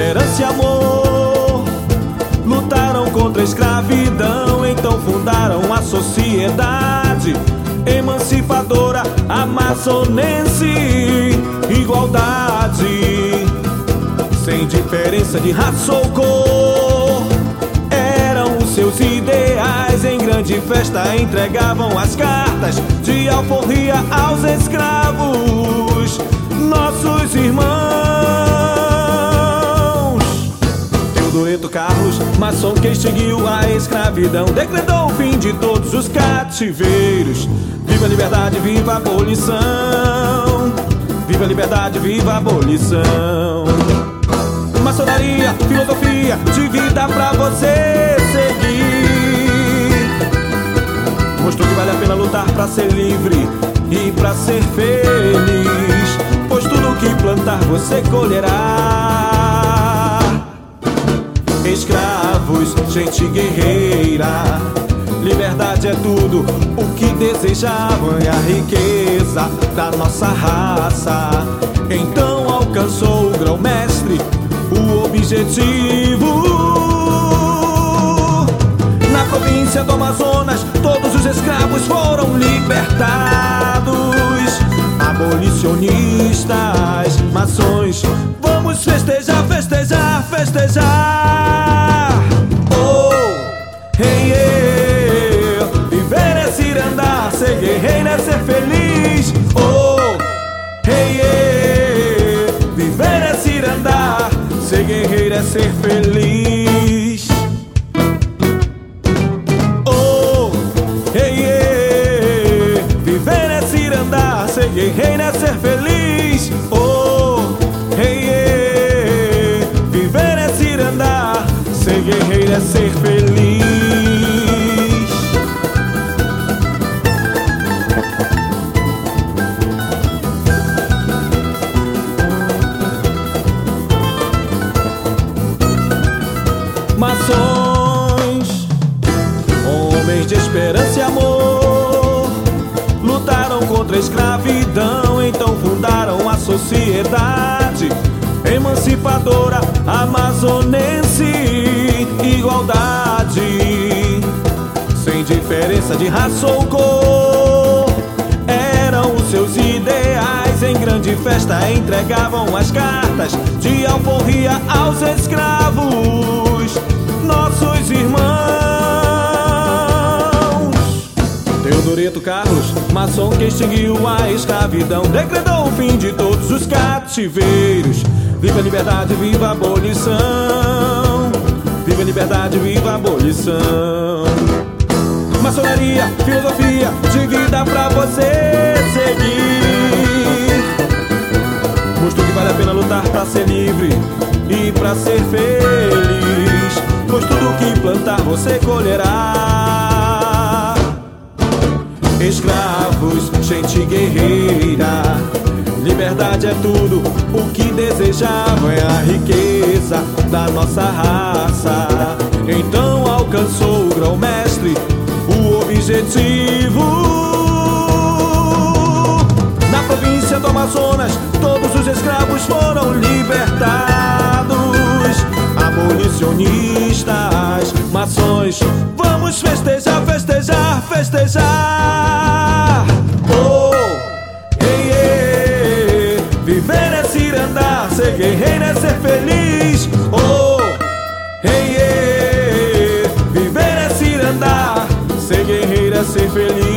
esperança e amor lutaram contra a escravidão, então fundaram a sociedade emancipadora amazonense. Igualdade, sem diferença de raça ou cor, eram os seus ideais. Em grande festa entregavam as cartas de alforria aos escravos, nossos irmãos. Teodoreto Carlos, maçom que extinguiu a escravidão, decretou o fim de todos os cativeiros. Viva a liberdade, viva a abolição. Viva a liberdade, viva a abolição. Maçonaria, filosofia de vida pra você seguir. Mostrou que vale a pena lutar pra ser livre e pra ser feliz, pois tudo que plantar você colherá. Escravos, gente guerreira, liberdade é tudo o que desejavam, é a riqueza da nossa raça. Então alcançou o grão-mestre o objetivo. Na província do Amazonas, todos os escravos foram libertados. Abolicionistas, maçons, vamos festejar, festejar, festejar. Oh, hey, hey. Viver é se andar, ser guerreiro é ser feliz. Oh, hey, hey. Viver é se andar, ser guerreiro é ser feliz. Oh, hey, hey. Viver é se andar, ser guerreiro é ser feliz. Oh, hey, hey. Viver é se andar, ser guerreiro é ser feliz. Maçons, homens de esperança e amor, lutaram contra a escravidão, então fundaram a sociedade emancipadora amazonense. Igualdade, sem diferença de raça ou cor, eram os seus ideais. Em grande festa entregavam as cartas de alforria aos escravos, nossos irmãos. Teodoreto Carlos, maçom que extinguiu a escravidão, decretou o fim de todos os cativeiros. Viva a liberdade, viva a abolição. Viva a liberdade, viva a abolição. Maçonaria, filosofia de vida pra você seguir. Mostrou que vale a pena lutar pra ser livre e pra ser feliz, pois tudo que plantar você colherá. Escravos, gente guerreira, liberdade é tudo o que desejavam, é a riqueza da nossa raça. Então alcançou o grão-mestre o objetivo. Na província do Amazonas, todos os escravos foram libertados. Abolicionistas, maçons, vamos festejar, festejar, festejar. Oh, hey, hey. Viver é se andar, ser guerreiro é ser feliz. Oh, hey, hey. Viver é se andar, ser guerreiro é ser feliz.